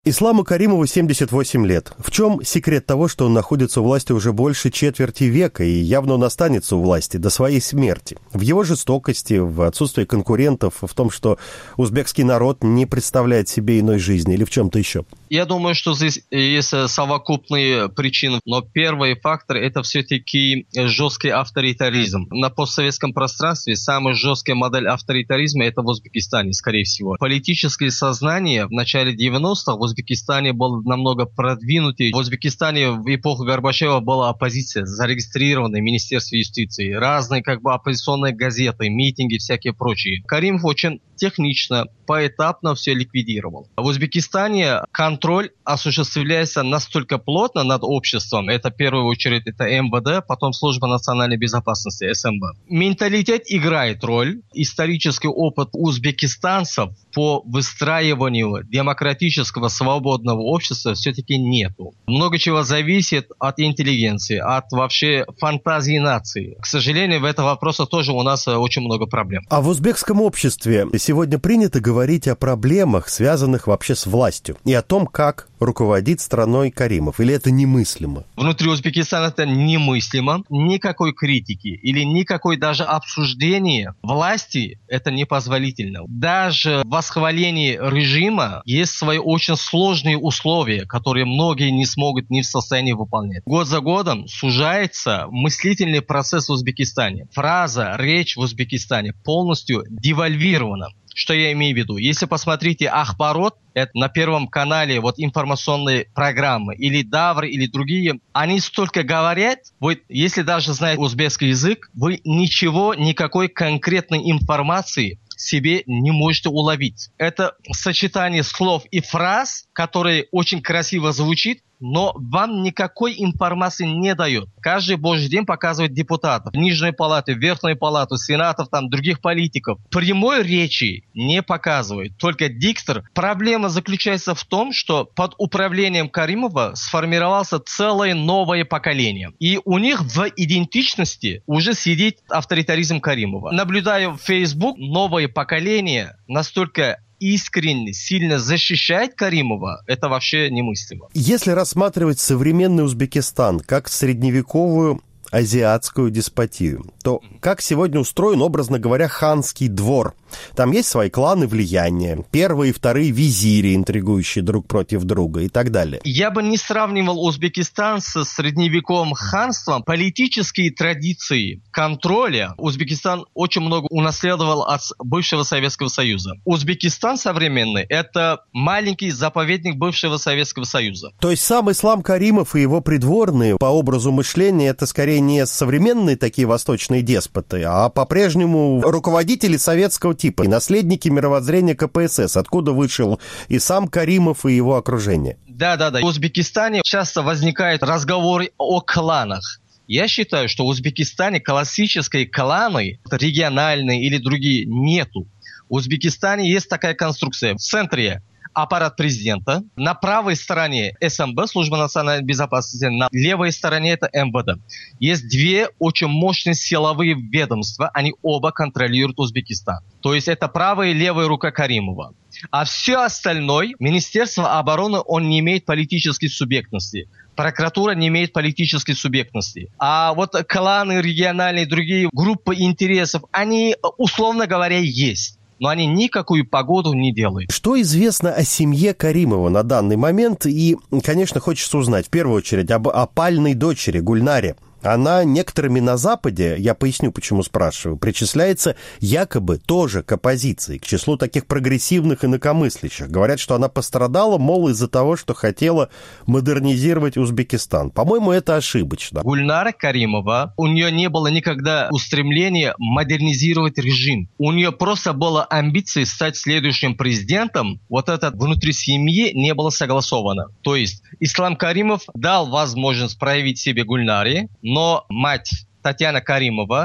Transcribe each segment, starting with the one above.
Исламу Каримову 78 лет. В чем секрет того, что он находится у власти уже больше четверти века и явно он останется у власти до своей смерти? В его жестокости, в отсутствии конкурентов, в том, что узбекский народ не представляет себе иной жизни или в чем-то еще? Я думаю, что здесь есть совокупные причины, но первый фактор – это все-таки жесткий авторитаризм. На постсоветском пространстве самая жесткая модель авторитаризма – это в Узбекистане, скорее всего. Политическое сознание в начале 90-х в Узбекистане было намного продвинутее. В Узбекистане в эпоху Горбачева была оппозиция, зарегистрированная в Министерстве юстиции, разные оппозиционные газеты, митинги, всякие прочие. Каримов очень технично, поэтапно все ликвидировал. В Узбекистане контроль осуществляется настолько плотно над обществом, это в первую очередь это МВД, потом Служба национальной безопасности, СМБ. Менталитет играет роль. Исторический опыт узбекистанцев по выстраиванию демократического свободного общества все-таки нету. Много чего зависит от интеллигенции, от вообще фантазии нации. К сожалению, в этом вопросе тоже у нас очень много проблем. А в узбекском обществе сегодня принято говорить о проблемах, связанных вообще с властью, и о том, как руководит страной Каримов. Или это немыслимо? Внутри Узбекистана это немыслимо. Никакой критики или никакой даже обсуждения власти это непозволительно. Даже в восхвалении режима есть свои очень сложные условия, которые многие не смогут, не в состоянии выполнять. Год за годом сужается мыслительный процесс в Узбекистане. Фраза, речь в Узбекистане полностью девальвирована. Что я имею в виду? Если посмотрите Ахбарот, это на Первом канале информационные программы, или Давр, или другие, они столько говорят, вы, если даже знаете узбекский язык, вы никакой конкретной информации себе не можете уловить. Это сочетание слов и фраз, которые очень красиво звучит, но вам никакой информации не дает. Каждый божий день показывает депутатов, Нижней палаты, Верхней палаты, сенатов, других политиков. Прямой речи не показывает, только диктор. Проблема заключается в том, что под управлением Каримова сформировался целое новое поколение. И у них в идентичности уже сидит авторитаризм Каримова. Наблюдая в Facebook, новое поколение настолько искренне, сильно защищает Каримова, это вообще немыслимо. Если рассматривать современный Узбекистан как средневековую азиатскую деспотию, то как сегодня устроен, образно говоря, ханский двор? Там есть свои кланы влияния, первые и вторые визири, интригующие друг против друга и так далее. Я бы не сравнивал Узбекистан с средневековым ханством. Политические традиции контроля Узбекистан очень много унаследовал от бывшего Советского Союза. Узбекистан современный – это маленький заповедник бывшего Советского Союза. То есть сам Ислам Каримов и его придворные по образу мышления – это скорее не современные такие восточные деспоты, а по-прежнему руководители советского типа, и наследники мировоззрения КПСС, откуда вышел и сам Каримов, и его окружение. Да. В Узбекистане часто возникают разговоры о кланах. Я считаю, что в Узбекистане классические кланы, региональные или другие, нету. В Узбекистане есть такая конструкция. В центре аппарат президента, на правой стороне СМБ, Служба национальной безопасности, на левой стороне это МВД. Есть две очень мощные силовые ведомства, они оба контролируют Узбекистан. То есть это правая и левая рука Каримова. А все остальное, Министерство обороны, он не имеет политической субъектности. Прокуратура не имеет политической субъектности. А вот кланы региональные, другие группы интересов, они, условно говоря, есть. Но они никакую погоду не делают. Что известно о семье Каримова на данный момент? И, конечно, хочется узнать в первую очередь об опальной дочери Гульнаре. Она некоторыми на Западе, я поясню, почему спрашиваю, причисляется якобы тоже к оппозиции, к числу таких прогрессивных инакомыслящих. Говорят, что она пострадала, мол, из-за того, что хотела модернизировать Узбекистан. По-моему, это ошибочно. Гульнара Каримова, у нее не было никогда устремления модернизировать режим. У нее просто была амбиция стать следующим президентом. Вот это внутри семьи не было согласовано. То есть Ислам Каримов дал возможность проявить себе Гульнаре, но мать Татьяна Каримова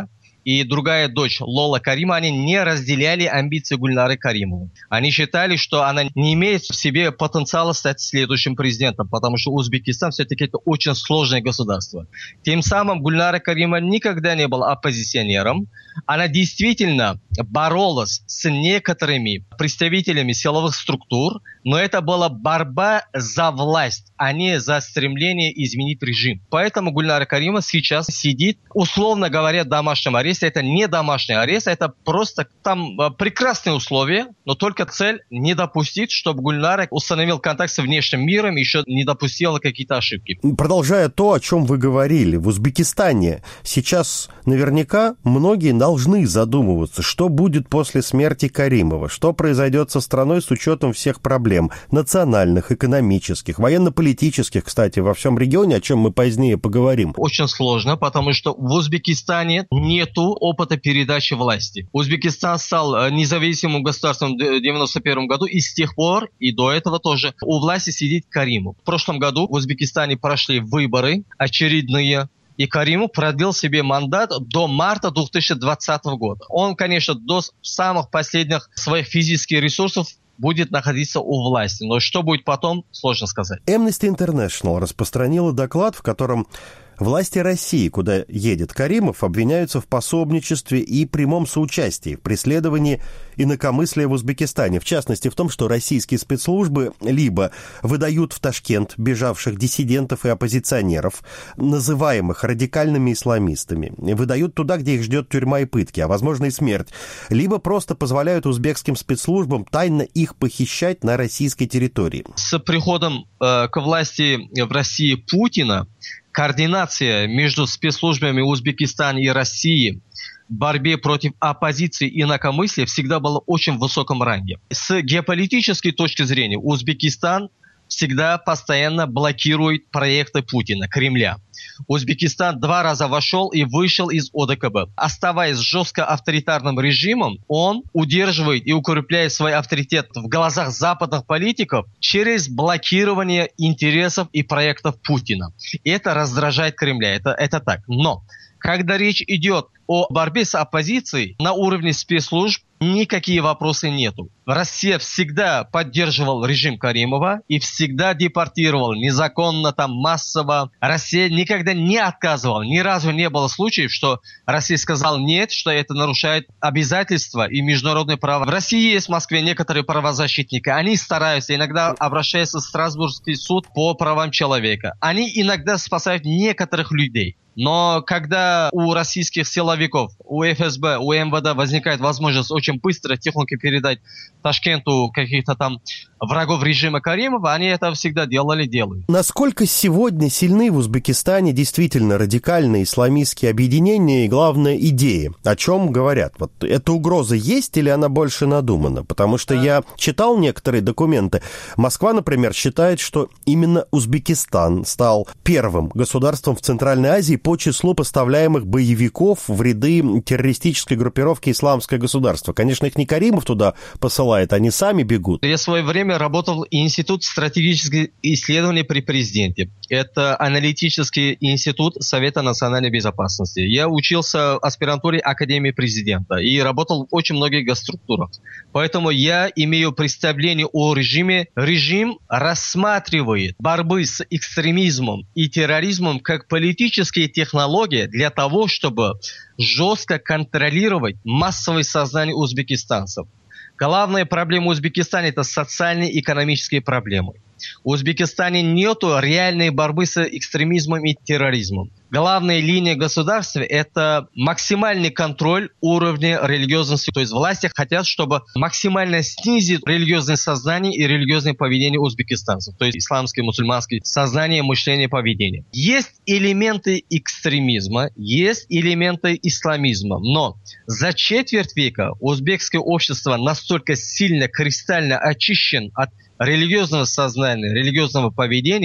и другая дочь Лола Каримова, они не разделяли амбиции Гульнары Каримовой. Они считали, что она не имеет в себе потенциала стать следующим президентом, потому что Узбекистан все-таки это очень сложное государство. Тем самым Гульнара Каримова никогда не была оппозиционером. Она действительно боролась с некоторыми представителями силовых структур, но это была борьба за власть, а не за стремление изменить режим. Поэтому Гульнара Каримова сейчас сидит, условно говоря, в домашнем аресте. Это не домашний арест, это просто там прекрасные условия, но только цель не допустить, чтобы Гульнара установил контакт с внешним миром, еще не допустила какие-то ошибки. Продолжая то, о чем вы говорили, в Узбекистане сейчас наверняка многие должны задумываться, что будет после смерти Каримова, что произойдет со страной с учетом всех проблем национальных, экономических, военно-политических, кстати, во всем регионе, о чем мы позднее поговорим. Очень сложно, потому что в Узбекистане нету опыта передачи власти. Узбекистан стал независимым государством в 1991 году, и с тех пор, и до этого тоже, у власти сидит Каримов. В прошлом году в Узбекистане прошли выборы очередные, и Каримов продлил себе мандат до марта 2020 года. Он, конечно, до самых последних своих физических ресурсов будет находиться у власти. Но что будет потом, сложно сказать. Amnesty International распространила доклад, в котором власти России, куда едет Каримов, обвиняются в пособничестве и прямом соучастии в преследовании инакомыслия в Узбекистане. В частности, в том, что российские спецслужбы либо выдают в Ташкент бежавших диссидентов и оппозиционеров, называемых радикальными исламистами, выдают туда, где их ждет тюрьма и пытки, а возможно и смерть, либо просто позволяют узбекским спецслужбам тайно их похищать на российской территории. С приходом к власти в России Путина координация между спецслужбами Узбекистана и России в борьбе против оппозиции и инакомыслия всегда была очень в высоком ранге. С геополитической точки зрения Узбекистан всегда постоянно блокирует проекты Путина, Кремля. Узбекистан 2 раза вошел и вышел из ОДКБ. Оставаясь жестко авторитарным режимом, он удерживает и укрепляет свой авторитет в глазах западных политиков через блокирование интересов и проектов Путина. И это раздражает Кремля, это так. Но когда речь идет о борьбе с оппозицией на уровне спецслужб, никакие вопросы нету. Россия всегда поддерживала режим Каримова и всегда депортировала незаконно, массово. Россия никогда не отказывала. Ни разу не было случаев, что Россия сказала нет, что это нарушает обязательства и международное право. В России есть в Москве некоторые правозащитники. Они стараются, иногда обращаются в Страсбургский суд по правам человека. Они иногда спасают некоторых людей. Но когда у российских силовиков, у ФСБ, у МВД возникает возможность очень быстро, тихонько передать Ташкенту каких-то врагов режима Каримова, они это всегда делают. Насколько сегодня сильны в Узбекистане действительно радикальные исламистские объединения и, главное, идеи? О чем говорят? Вот эта угроза есть или она больше надумана? Потому что я читал некоторые документы. Москва, например, считает, что именно Узбекистан стал первым государством в Центральной Азии по числу поставляемых боевиков в ряды террористической группировки «Исламское государство». Конечно, их не Каримов туда посылает, они сами бегут. Я в свое время работал в Институт стратегических исследований при президенте. Это аналитический институт Совета национальной безопасности. Я учился в аспирантуре Академии президента и работал в очень многих госструктурах. Поэтому я имею представление о режиме. Режим рассматривает борьбу с экстремизмом и терроризмом как политические технологии для того, чтобы жестко контролировать массовое сознание узбекистанцев. Главная проблема Узбекистана – это социальные и экономические проблемы. В Узбекистане нет реальной борьбы с экстремизмом и терроризмом. Главная линия государства – это максимальный контроль уровня религиозности. То есть власти хотят, чтобы максимально снизить религиозное сознание и религиозное поведение узбекистанцев. То есть исламское, мусульманское сознание, мышление, поведение. Есть элементы экстремизма, есть элементы исламизма. Но за четверть века узбекское общество настолько сильно, кристально очищено от религиозного сознания, религиозного поведения,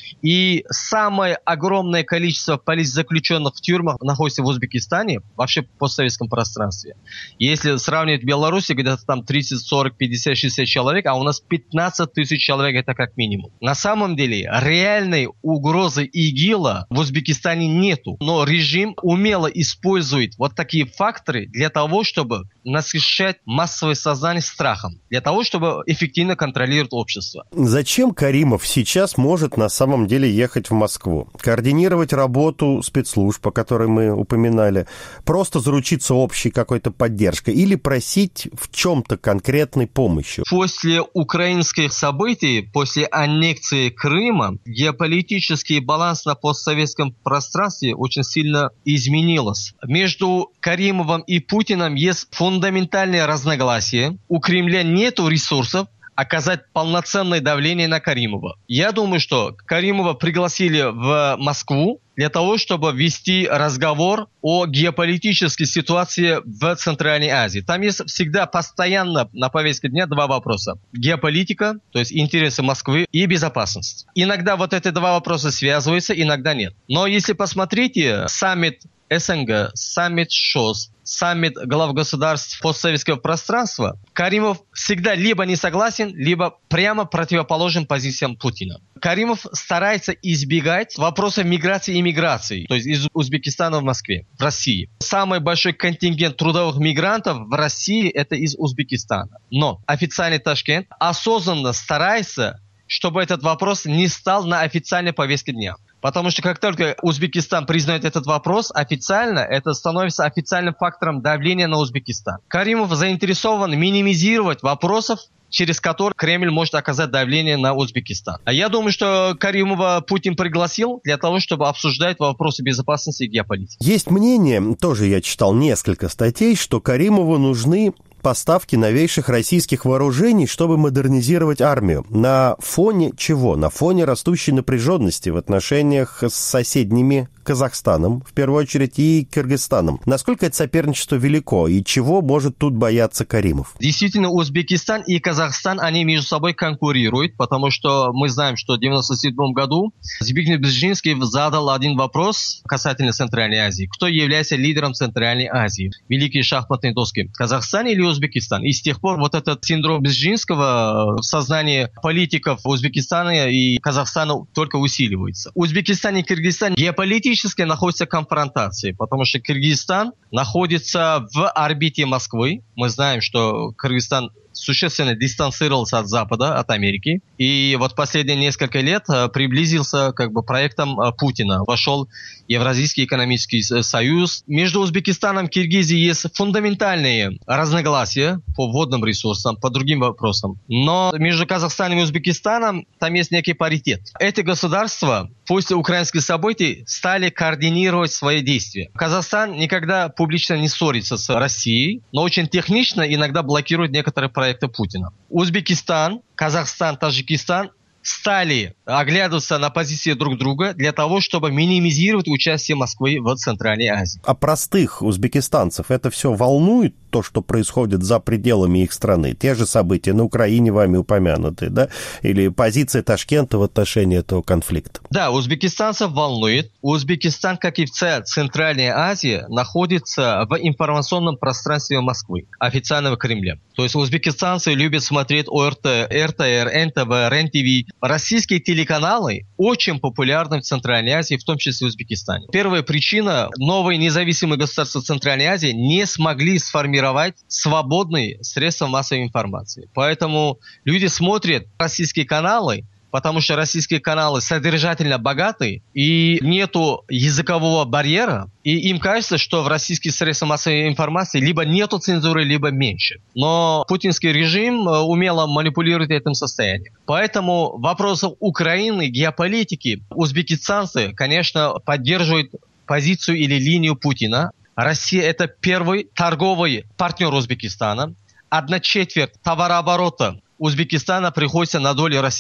И самое огромное количество политзаключенных в тюрьмах находится в Узбекистане, вообще в постсоветском пространстве. Если сравнивать Беларусь, где-то там 30, 40, 50, 60 человек, а у нас 15 тысяч человек, это как минимум. На самом деле, реальной угрозы ИГИЛа в Узбекистане нету. Но режим умело использует вот такие факторы для того, чтобы насыщать массовое сознание страхом, для того, чтобы эффективно контролировать общество. Зачем Каримов сейчас может на самом деле ехать в Москву? Координировать работу спецслужб, о которой мы упоминали, просто заручиться общей какой-то поддержкой или просить в чем-то конкретной помощи? После украинских событий, после аннексии Крыма, геополитический баланс на постсоветском пространстве очень сильно изменился. Между Каримовым и Путиным есть фундаментальные разногласия. У Кремля нет ресурсов оказать полноценное давление на Каримова. Я думаю, что Каримова пригласили в Москву для того, чтобы вести разговор о геополитической ситуации в Центральной Азии. Там есть всегда постоянно на повестке дня два вопроса. Геополитика, то есть интересы Москвы, и безопасность. Иногда вот эти два вопроса связываются, иногда нет. Но если посмотрите, саммит СНГ, саммит ШОС, саммит глав государств постсоветского пространства, Каримов всегда либо не согласен, либо прямо противоположен позициям Путина. Каримов старается избегать вопросов миграции и иммиграции, то есть из Узбекистана в Москве, в России. Самый большой контингент трудовых мигрантов в России – это из Узбекистана. Но официальный Ташкент осознанно старается, чтобы этот вопрос не стал на официальной повестке дня. Потому что как только Узбекистан признает этот вопрос официально, это становится официальным фактором давления на Узбекистан. Каримов заинтересован минимизировать вопросов, через которые Кремль может оказать давление на Узбекистан. А я думаю, что Каримова Путин пригласил для того, чтобы обсуждать вопросы безопасности и геополитики. Есть мнение, тоже я читал несколько статей, что Каримову нужны поставки новейших российских вооружений, чтобы модернизировать армию. На фоне чего? На фоне растущей напряженности в отношениях с соседними Казахстаном, в первую очередь, и Кыргызстаном. Насколько это соперничество велико, и чего может тут бояться Каримов? Действительно, Узбекистан и Казахстан, они между собой конкурируют, потому что мы знаем, что в 1997 году Збигнев Бжезинский задал один вопрос касательно Центральной Азии. Кто является лидером Центральной Азии? Великие шахматные доски. Казахстан или Узбекистан? И с тех пор вот этот синдром Бжезинского в сознании политиков Узбекистана и Казахстана только усиливается. Узбекистан и Кыргызстан геополитически находятся в конфронтации, потому что Кыргызстан находится в орбите Москвы. Мы знаем, что Кыргызстан существенно дистанцировался от Запада, от Америки. И вот последние несколько лет приблизился к проектам Путина. Вошел Евразийский экономический союз. Между Узбекистаном и Киргизией есть фундаментальные разногласия по водным ресурсам, по другим вопросам. Но между Казахстаном и Узбекистаном там есть некий паритет. Эти государства после украинских событий стали координировать свои действия. Казахстан никогда публично не ссорится с Россией, но очень технично иногда блокирует некоторые проекты Путина. Узбекистан, Казахстан, Таджикистан стали оглядываться на позиции друг друга для того, чтобы минимизировать участие Москвы в Центральной Азии. А простых узбекистанцев это все волнует, то, что происходит за пределами их страны? Те же события на Украине вами упомянуты, да? Или позиция Ташкента в отношении этого конфликта? Да, узбекистанцев волнует. Узбекистан, как и вся Центральная Азия, находится в информационном пространстве Москвы, официального Кремля. То есть узбекистанцы любят смотреть ОРТ, РТР, НТВ, РЕН-ТВ. Российские телеканалы очень популярны в Центральной Азии, в том числе в Узбекистане. Первая причина – новые независимые государства Центральной Азии не смогли сформировать свободные средства массовой информации. Поэтому люди смотрят российские каналы, потому что российские каналы содержательно богаты и нету языкового барьера, и им кажется, что в российских средствах массовой информации либо нету цензуры, либо меньше. Но путинский режим умело манипулирует этим состоянием. Поэтому в вопросах Украины, геополитики, узбекистанцы, конечно, поддерживают позицию или линию Путина. Россия – это первый торговый партнер Узбекистана. 1/4 товарооборота Узбекистана приходится на долю России.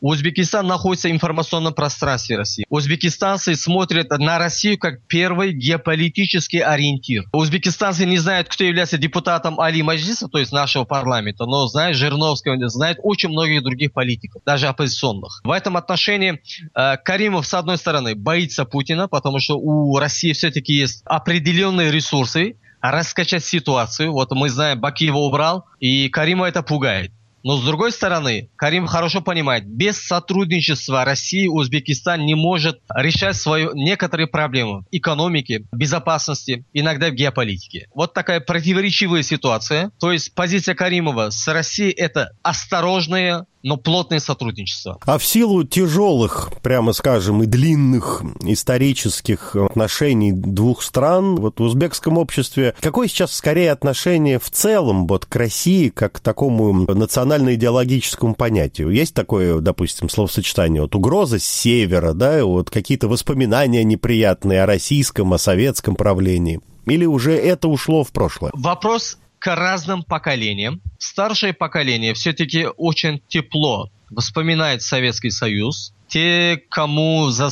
Узбекистан находится в информационном пространстве России. Узбекистанцы смотрят на Россию как первый геополитический ориентир. Узбекистанцы не знают, кто является депутатом Али Маджлиса, то есть нашего парламента, но знают Жириновского, знают очень многих других политиков, даже оппозиционных. В этом отношении Каримов, с одной стороны, боится Путина, потому что у России все-таки есть определенные ресурсы раскачать ситуацию. Вот мы знаем, Бакиева убрал, и Каримова это пугает. Но с другой стороны, Карим хорошо понимает, без сотрудничества России Узбекистан не может решать некоторые проблемы экономики, безопасности, иногда в геополитике. Вот такая противоречивая ситуация. То есть позиция Каримова с Россией это осторожное, но плотное сотрудничество. А в силу тяжелых, прямо скажем, и длинных исторических отношений двух стран, вот в узбекском обществе, какое сейчас скорее отношение в целом вот к России, как к такому национально-идеологическому понятию? Есть такое, допустим, словосочетание, вот угроза с севера, да, вот какие-то воспоминания неприятные о российском, о советском правлении? Или уже это ушло в прошлое? Вопрос к разным поколениям. Старшее поколение все-таки очень тепло вспоминает Советский Союз. Те, кому за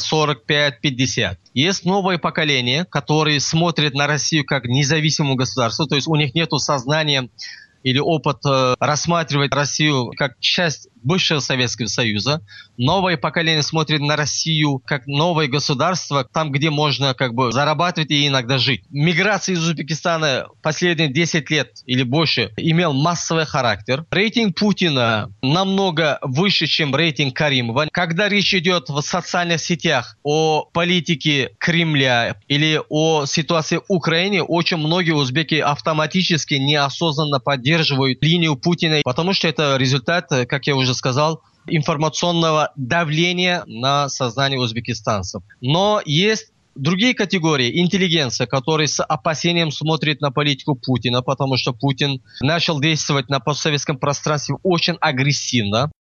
45-50. Есть новое поколение, которые смотрят на Россию как независимое государство, то есть у них нет сознания или опыта рассматривать Россию как часть бывшего Советского Союза. Новое поколение смотрит на Россию как новое государство, там, где можно зарабатывать и иногда жить. Миграция из Узбекистана последние 10 лет или больше имел массовый характер. Рейтинг Путина намного выше, чем рейтинг Каримова. Когда речь идет в социальных сетях о политике Кремля или о ситуации в Украине, очень многие узбеки автоматически неосознанно поддерживают линию Путина, потому что это результат, как я уже сказал, информационного давления на сознание узбекистанцев. Но есть другие категории, интеллигенция, которые с опасением смотрят на политику Путина, потому что Путин начал действовать на постсоветском пространстве очень агрессивно.